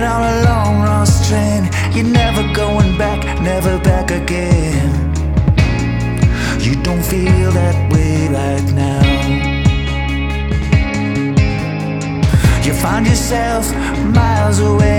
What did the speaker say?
get on a long lost train. You're never going back, never back again. You don't feel that way right now. You find yourself miles away